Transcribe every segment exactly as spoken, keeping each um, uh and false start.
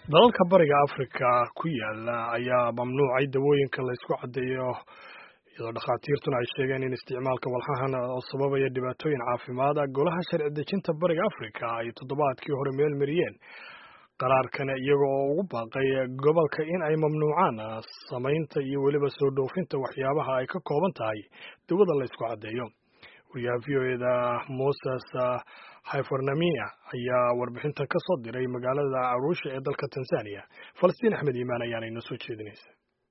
dalalka bariga Afrika ku yaala ayaa mamnuucay dawooyinka la isku cadeeyo iyadoo dhakhaatiirtuna ay sheegeen in isticmaalka walxahan oo sababaya dhibaatooyin caafimaad ah golaha sharci dejinta bariga Afrika ay toddobaadkii hore meel mariyeen qaraarkan iyaga oo ugu baaqay gobolka in ay mamnuucaan samaynta iyo weliba soo dhoofinta waxyaabaha ay ka kooban tahay dawada la isku cadeeyo wariyaha V O E da Moses Hyfornamia ayaa warbixintan ka soo diray magaalada Arusha ee dalka Tanzania. Falastiin Axmed Iimaan ayaana inoo soo jeedinaysa.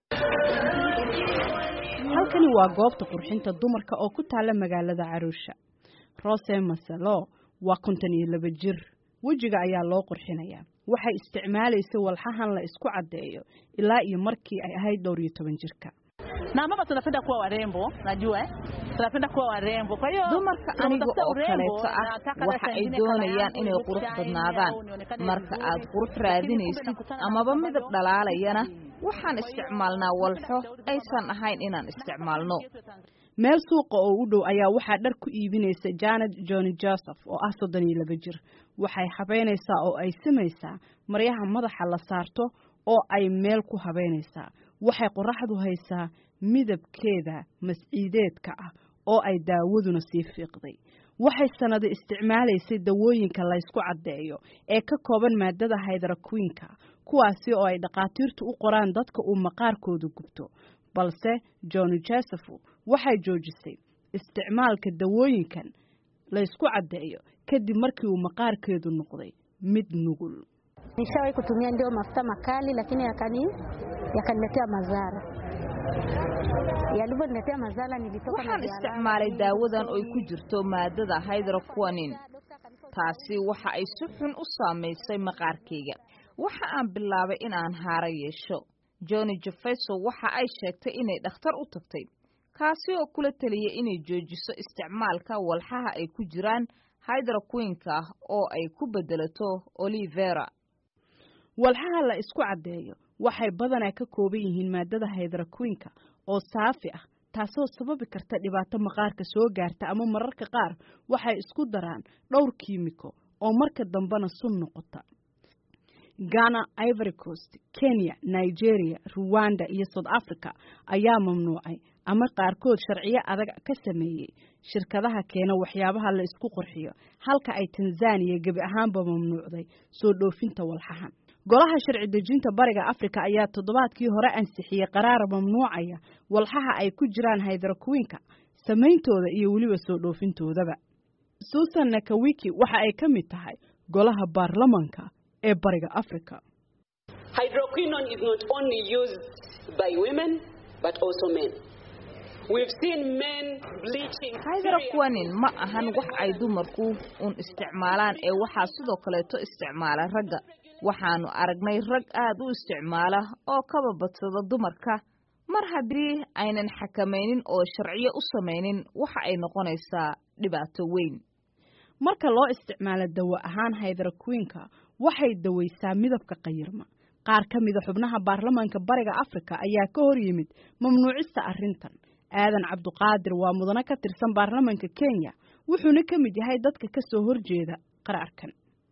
halkani waa goobta qurxinta dumarka oo ku taala magaalada Arusha. Rose Masalo waa konton iyo laba jir. Wajiga ayaa loo qurxinayaa. Waxay isticmaalaysaa walxahan la isku cadeeyo ilaa iyo markii ay ahayd dhowr iyo toban jirka. Na mama tunapenda kuwa warembo, najua eh? Tunapenda kuwa warembo. Kwa hiyo dumarka aniga oo kaleeto ah waxa ay doonayaan inay qurux badnaadaan. Marka aad qurux raadinaysid amaba midab dhalaalayana waxaan isticmaalnaa walxo aysan ahayn inaan isticmaalno. Meel suuqa oo u dhow ayaa waxa dhar ku iibinaysa Janet Johnny Joseph oo ah soddon iyo laba jir. Waxay habeynaysaa oo ay samaysaa maryaha madaxa la saarto oo ay meel ku habeynaysaa. waxay qoraxdu haysaa midabkeeda masciideedka ah oo ay daawaduna sii fiiqday. waxay sanado isticmaalaysay dawooyinka la isku cadeeyo ee ka kooban maadada hydroquinka kuwaasi oo ay dhaqaatiirtu u qoraan dadka uu maqaarkoodu gubto. balse Johnny Joseph waxay joojisay isticmaalka dawooyinkan la isku cadeeyo kadib markii uu maqaarkeedu noqday mid nugul. Nishawahi kutumia ndio mafuta makali lakini yakani yakaniletea madhara. Yalivoniletea madhara nilitoka waxaan isticmaalay daawadan oo ku jirto maadada hydroquinone. taasi waxa ay si xun u saameysay maqaarkayga. waxa aan bilaabay in aan haaro yeesho. Johnny Jefferson waxa ay sheegtay inay dhakhtar u tagtay kaasi oo kula taliyay inay joojiso isticmaalka walxaha ay ku jiraan hydroquinka oo ay ku bedelato aloe vera. walxaha la isku cadeeyo waxay badanaa ka kooban yihiin maadada hydroquinka oo saafi ah taasoo sababi karta dhibaato maqaarka soo gaarta ama mararka qaar waxay isku daraan dhowr kiimiko oo marka dambena sun noqota. Ghana, Ivory Coast, Kenya, Nigeria, Rwanda iyo South Africa ayaa mamnuucay ama qaarkood sharciyo adag ka sameeyay shirkadaha keena waxyaabaha la isku qurxiyo halka ay Tanzania gabi ahaanba mamnuucday soo dhoofinta walxahan. golaha sharci dejinta bariga Afrika ayaa toddobaadkii hore ansixiyay qaraar mamnuucaya walxaha ay ku jiraan hydroquinka samayntooda iyo waliba soo dhoofintoodaba. Susan Nakawiki waxa ay ka mid tahay golaha baarlamaanka ee bariga Afrika. Hydroquinone is not only used by women but also men. We've seen men bleaching. hydroquinone ma ahan wax ay dumarku un isticmaalaan ee waxa sidoo kale to isticmaala ragga. waxaanu aragnay rag aad u isticmaala oo kaba badsada dumarka mar haddii aynan xakamaynin oo sharciyo u samaynin waxa ay noqonaysaa dhibaato weyn. marka loo isticmaalo dawo ahaan hydroquinka waxay daweysaa midabka qayirma. qaar ka mid ah xubnaha baarlamaanka bariga Afrika ayaa ka hor yimid mamnuucista arrintan. aadan cabduqaadir waa mudane ka tirsan baarlamaanka Kenya wuxuuna ka mid yahay dadka ka soo horjeeda qaraarkan.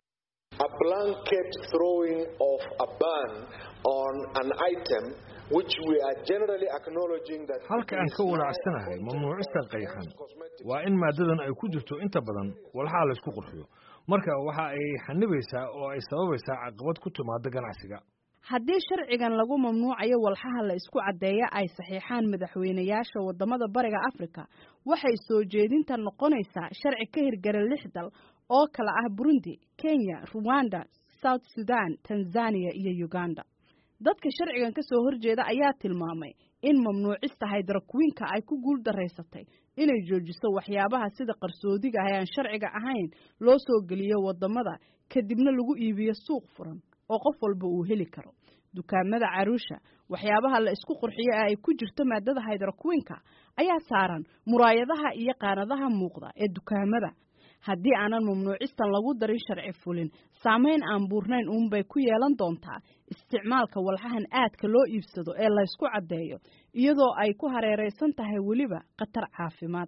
A blanket throwing of a ban on an item which we are generally acknowledging that halka aan ka walacsanahay mamnuucista qayxan waa in maadadan ay ku jirto inta badan walxaha la isku qurxiyo marka waxa ay xanibaysaa oo ay sababaysaa caqabad ku timaada ganacsiga. haddii sharcigan lagu mamnuucayo walxaha la isku cadeeyo ay saxiixaan madaxweynayaasha wadamada bariga Afrika waxay soo jeedinta noqonaysaa sharci ka hirgala lix dal oo kala ah Burundi, Kenya, Rwanda, South Sudan, Tanzania iyo Uganda. dadka sharcigan ka soo horjeeda ayaa tilmaamay in mamnuucista hydroquinka ay ku guul dareysatay inay joojiso waxyaabaha sida qarsoodiga ah aan sharciga ahayn loo soo geliyo wadamada kadibna lagu iibiyo suuq furan oo qof walba uu heli karo. dukaamada Arusha waxyaabaha la isku qurxiyo ay ku jirto maadada hydroquinka ayaa saaran muraayadaha iyo qaanadaha muuqda ee dukaamada. haddii aanan mamnuucistan lagu darin sharci fulin saameyn aan buurnayn uun bay ku yeelan doontaa isticmaalka walxahan aadka loo iibsado ee la isku cadeeyo iyadoo ay ku hareereysan tahay waliba khatar caafimaad.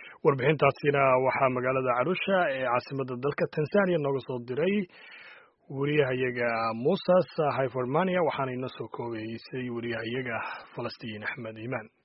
warbixintaasina waxaa magaalada Arusha ee caasimadda dalka Tanzania nooga soo diray wariyahayaga Muusas Hypermania waxaana inoo soo koobaysay wariyahayaga Falastiin Axmed Iimaan.